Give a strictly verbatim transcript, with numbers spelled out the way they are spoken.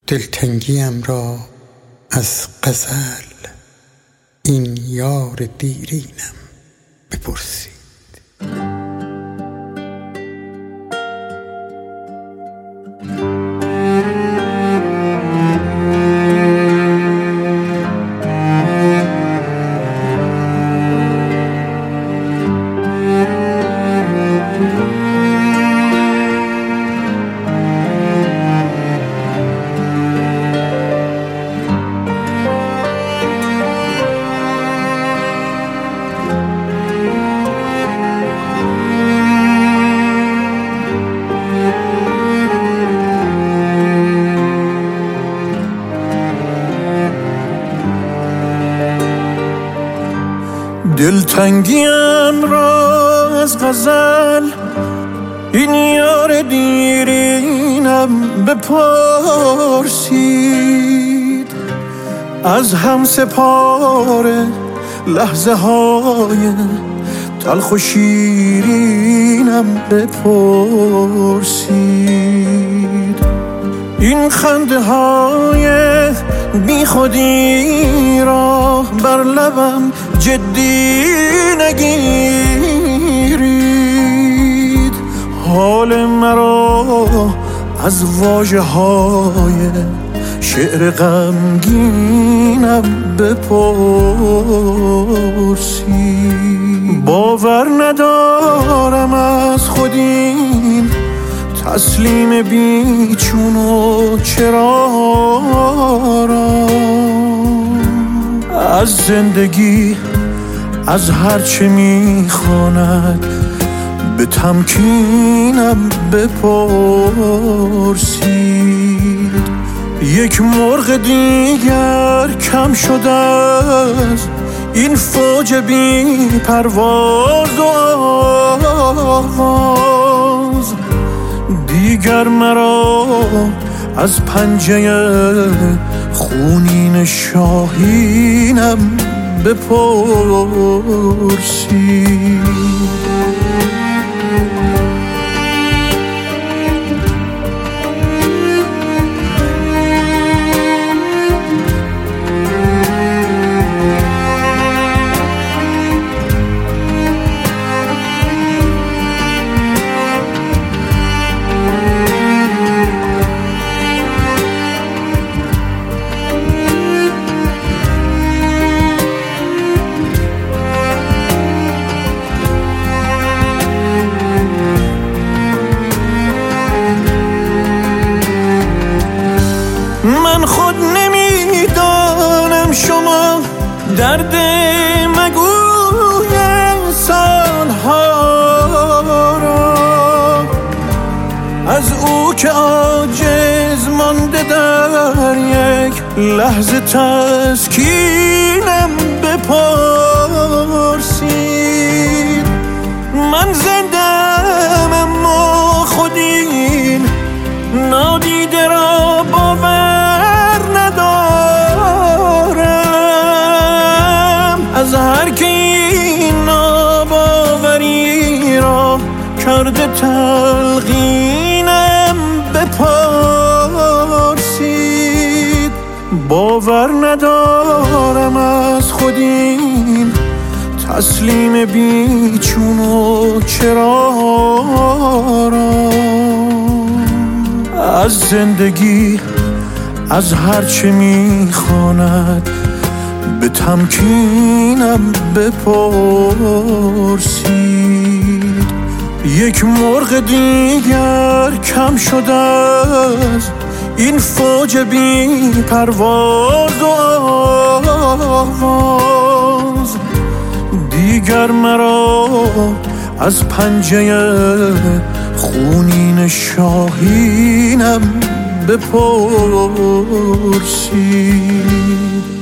دلتنگیم را از غزل این یار دیرینم بپرسید. دلتنگیم را از غزل این یار دیرینم بپرسید. از هم سپار لحظه های تلخ و شیرینم بپرسید. این خنده های بی خودی را بر لبم جدی نگیرید. حال مرا از واژه های شعر غمگینم بپرسید. باور ندارم از خودین تسلیم بیچون و چرا را از زندگی از هرچه میخواند به تمکینم بپرسید. یک مرغ دیگر کم شده از این فوج بی پرواز و آواز. دیگر مرا از پنجه خونین شاهینم بپرسید. من خود نمیدانم شما درد مگوی سالها را از او که عاجز مانده در یک لحظه تسکینم بپرسید. من زندم اما خودین نادیده را باور ندارم. از هر که این ناباوری را کرده تلقینم بپرسید. باور ندارم از خودین تسلیم بیچون و چرا را از زندگی از هرچه میخواند به تمکینم بپرسید. یک مرغ دیگر کم شده از این فوج بی پرواز و آواز. دیگر مرا از پنجه خونین شاهینم بپرسید.